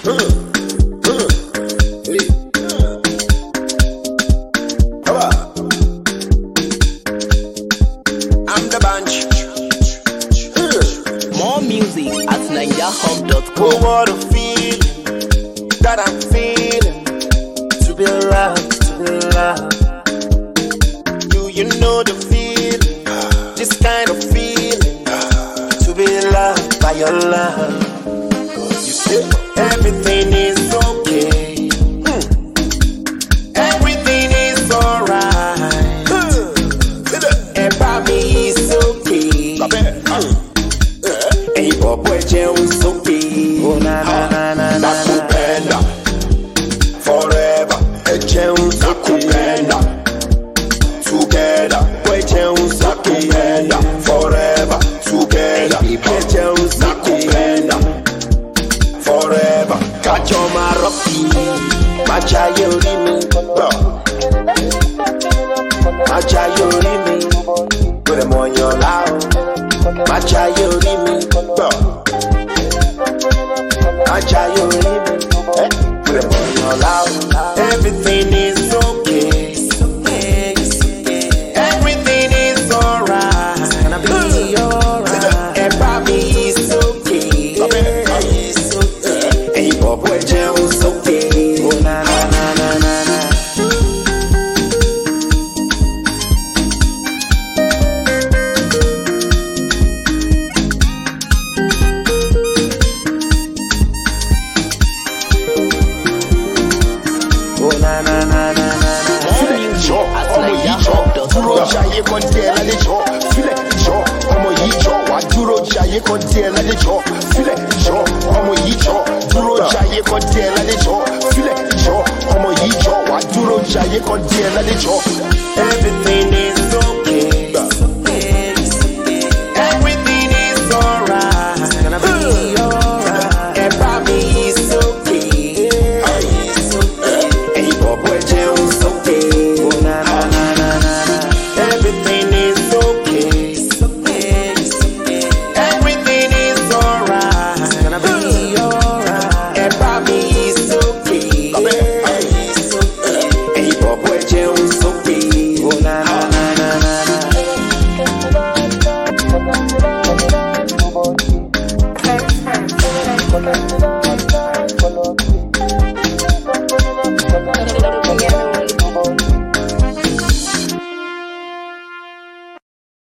More music at NigerHub.com. Oh, what a feeling that I'm feeling. To be loved, to be loved. Do you know the feeling? This kind of feeling. To be loved by your love. You see, everything is okay. Everything is alright. About me is okay. Hey, boy, Jones, okay. Oh, na na na na na. Nakupenda forever. Hey, Jones, nakupenda together. Boy, Jones, nakupenda forever. Together. Hey, Jones, nakupenda forever. Catch on my rocky, macha yorimi, macha yorimi. Put them on your loud. Macha yorimi, macha yorimi, put them on your loud. Everything is okay, everything is alright. Gonna be alright. Everybody is okay, hey, boy, Jones, okay. Oh, na na na na na na. Everything is